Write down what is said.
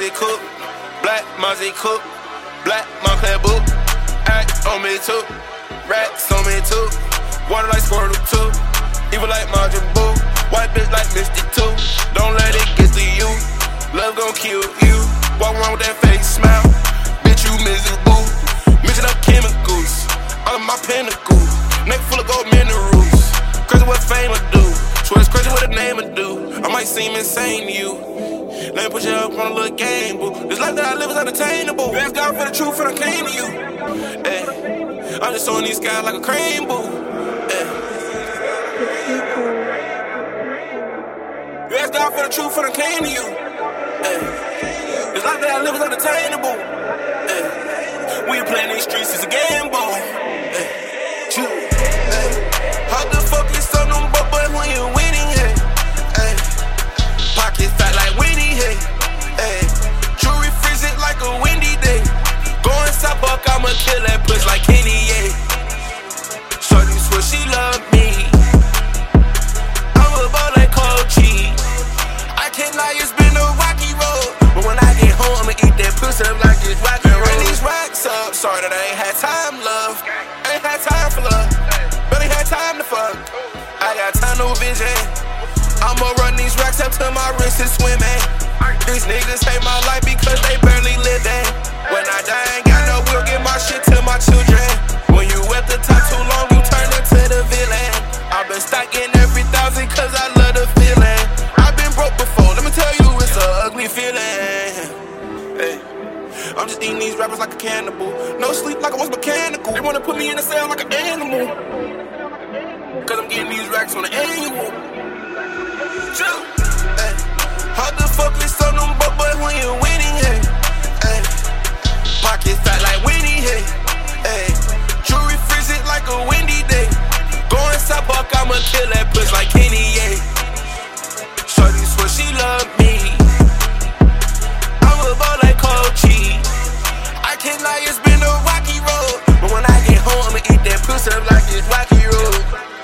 Mozzie Cook, Black Mozzie Cook, Black Moncler boot, act on me too, racks on me too, water like Squirtle too, evil like Majin Buu, white bitch like Misty too, don't let it get to you, love gon' kill you, walk around with that face smile, bitch you miserable, mixing up chemicals, all of my pinnacles, neck full of gold minerals, crazy what fame will do, swear it's crazy what the name will do, I might seem insane to you. Let me put you up on a little game, boo. This life that I live is unattainable. You ask God for the truth and I came to you. Ay. I'm just on these guys like a crane, boo. Ay. You ask God for the truth and I came to you. Ay. This life that I live is unattainable. Ay. We ain't playing these streets, it's a game, boo. How the fuck is on them boys when you winning, hey? Ay. Pockets fat like Winnie, hey. Ay. Jewelry freeze it like a windy day. Going south buck, I'ma kill that puss like Kenny, yeah. Shorty swear she love me. I'm a ball like Kochi. I can't lie, it's been a rocky road, but when I get home, I'ma eat that pussy up like it's rock and roll. These racks up, sorry that I ain't had time, love. I ain't had time for love, barely had time to fuck. I got tunnel vision. I'ma run these racks up till my wrist is swimming. These niggas hate my life because they barely living. When I die, I ain't got no will, give my shit to my children. When you at the top too long, you turn into the villain. I've been stacking every thousand cause I love the feeling. I've been broke before, let me tell you, it's an ugly feeling. Hey. I'm just eating these rappers like a cannibal. No sleep like I was mechanical. They wanna put me in a cell like an animal, cause I'm getting these racks on the annual. Chill. Ay. How the fuck is on them boys when you winning, hey? Ay. Pockets fat like Winnie, hey. Ay. Jewelry freeze it like a windy day. Going south buck, I'ma kill that puss like Kenny, yeah. Shorty swear she love me. I'm a ball like Kochi. I can't lie, it's been a rocky road, but when I get home, I'ma eat that pussy up like it's rocky road.